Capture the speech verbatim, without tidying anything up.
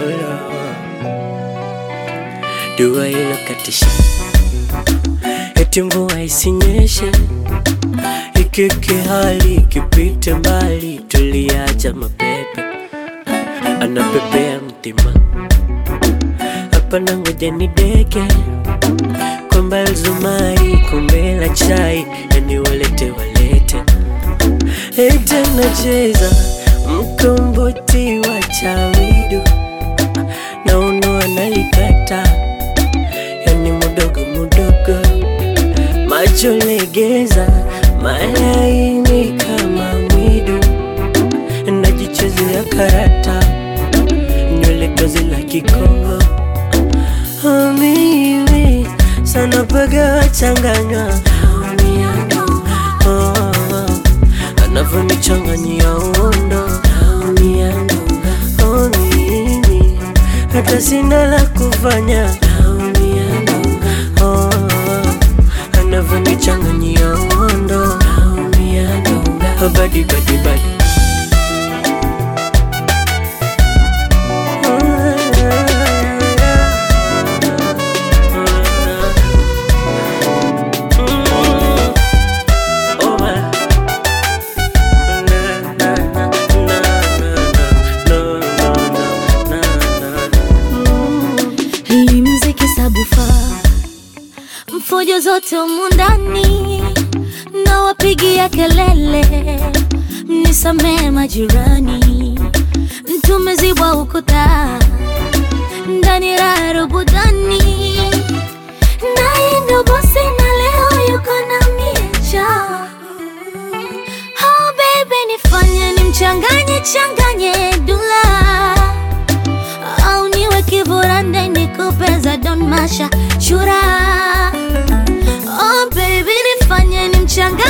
Dua inakatisha, eti mvua isinyeshe, ikike hali kipite mbali, tuliacha mapepe anapepea mtima. Hapa nangoja nideke, kwamba Alzumari kombe la chai, yani walete walete. Ete nacheza mkomboti wa chawidu, na uno analikata, yani mudogo mudogo. Macho legeza, malaini kama mwidu, najichezea karata, nywele tozi la Kikongo. Oh, mimi sana paga changanywa, oh, anavonichanganyia uondo. Oh, mimi hata sina la kufanya, oh, anavonichanganyia uondo. Oh, badi badi badi. Mfujo zote umundani, na wapigia kelele, nisamee majirani. Tumezibwa ukuta, ndani raro budani, naye ndo bosi na leo yuko na miecha. Oh baby, nifanye nimchanganye changanye dula, au niwe kiburande nikupeza Don Masha Shura. Oh baby, nifanye nimchanganye